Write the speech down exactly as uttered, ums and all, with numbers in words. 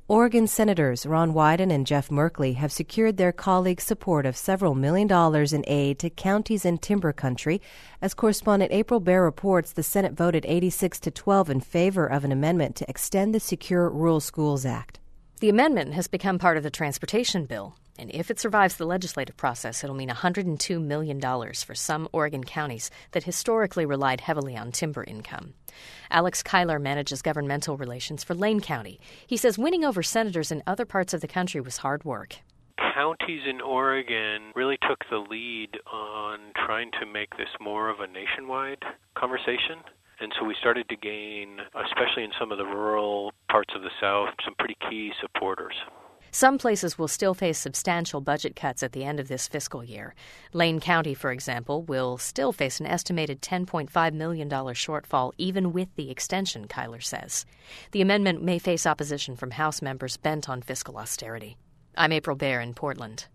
Oregon Senators Ron Wyden and Jeff Merkley have secured their colleagues' support of several million dollars in aid to counties in timber country. As correspondent April Baer reports, the Senate voted eighty-six to twelve in favor of an amendment to extend the Secure Rural Schools Act. The amendment has become part of the transportation bill, and if it survives the legislative process, it'll mean one hundred two million dollars for some Oregon counties that historically relied heavily on timber income. Alex Kyler manages governmental relations for Lane County. He says winning over senators in other parts of the country was hard work. Counties in Oregon really took the lead on trying to make this more of a nationwide conversation. And so we started to gain, especially in some of the rural parts of the South, some pretty key supporters. Some places will still face substantial budget cuts at the end of this fiscal year. Lane County, for example, will still face an estimated ten point five million dollars shortfall even with the extension, Kyler says. The amendment may face opposition from House members bent on fiscal austerity. I'm April Baer in Portland.